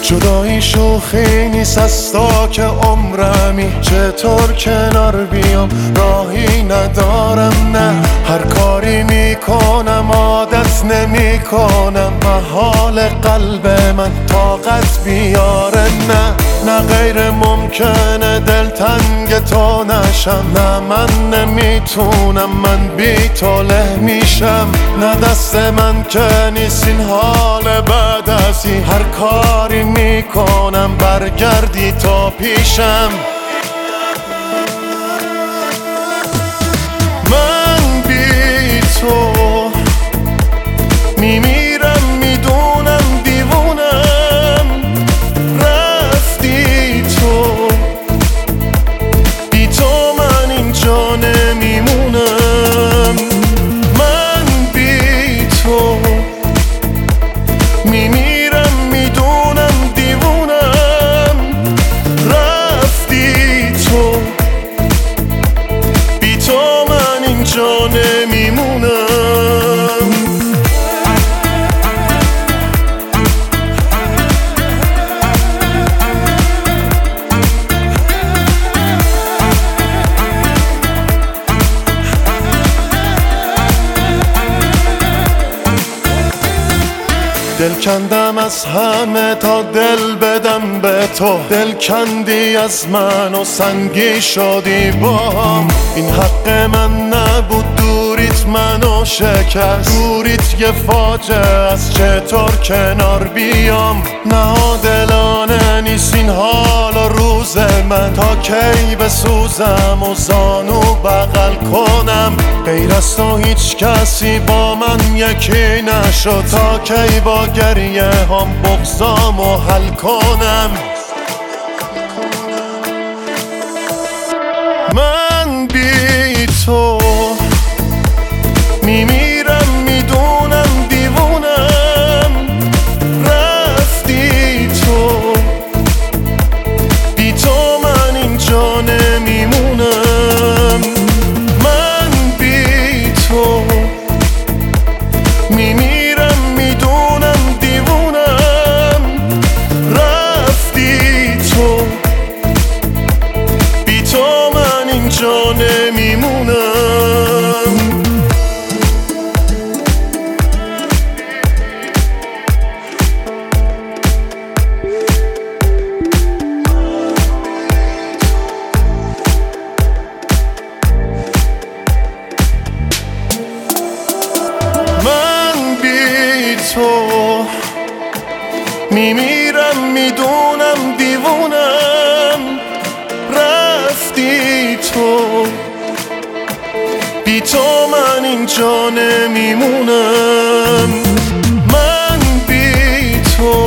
جدایی شوخی نیست از تا که عمرمی، چطور کنار بیام راهی ندارم. نه هر کاری میکنم عادت نمیکنم، محال قلب من طاقت بیاره. نه غیر ممکنه دلتنگ تو نشم، نه من نمیتونم من بی تو له میشم. نه دست من که نیست این حال بعد ازی، هر کاری میکنم برگردی تا پیشم. من بی تو میمیرم، میدونم دیوونم، رفتی تو، بی تو من اینجا نمیمونم. من بی تو میمیرم، میدونم دیوونم، رفتی تو، بی تو من اینجا نمیمونم. دل کندم از همه تا دل بدم به تو، دل کندی از من و سنگی شدی باهم. این حق من نبود، دوریت منو شکست، دوریت یه فاجعه از، چطور کنار بیام. نه دلانه نیست این حال و روز من، تا کی بسوزم و زانو بغل کنم. غیر از تو هیچ کسی با من یکی نشد، تا کی با گریه هم بغضامو حل کنم. من بی تو میمیرم، میدونم دیوونم، رفتی تو، بی تو من اینجا نمیمونم. من بی تو میمیرم، میدونم دیوونم، رفتی تو، بی تو من اینجا نمیمونم. تو میمیرم، میدونم دیوونم، رفتی تو، بی تو من اینجا نمیمونم. من بی تو